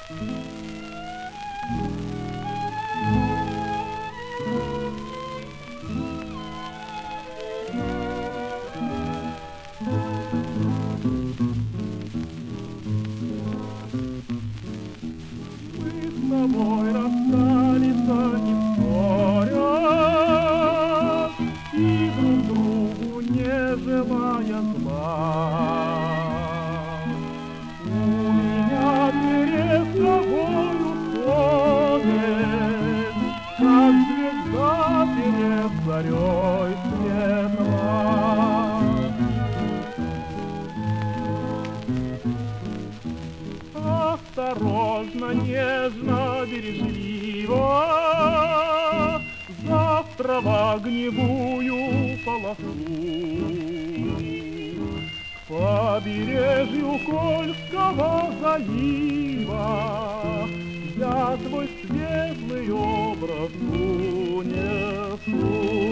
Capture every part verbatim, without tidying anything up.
тобой расстались, не споря, и друг другу не желая зла. У меня перед тобою совесть, как звезда перед зарей светла. Осторожно, нежно, бережливо, завтра в огневую полосу к побережью Кольского залива я твой светлый образ унесу.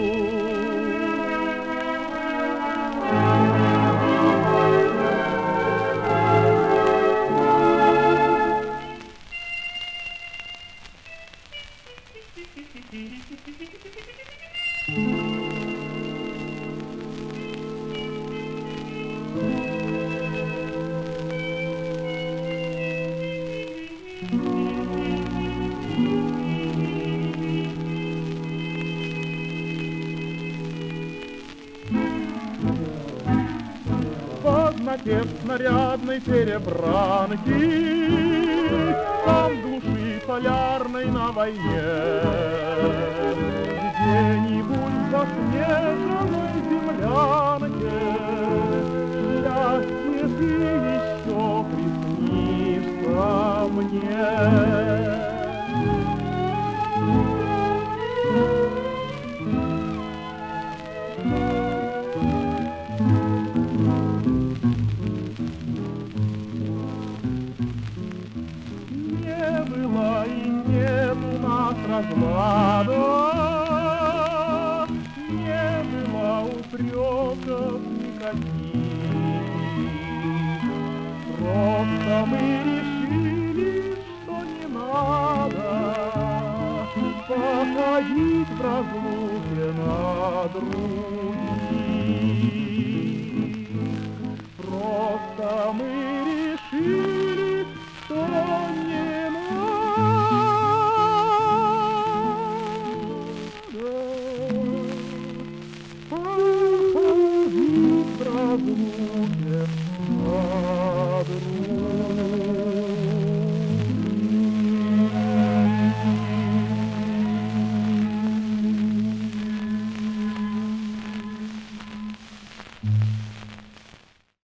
Напев снарядной перебранки, там глуши полярной на войне, где-нибудь в заснеженной землянке счастье ты еще приснишься мне. Разлада, не было упреков никаких, просто мы решили, что не надо походить в разлуке на друг.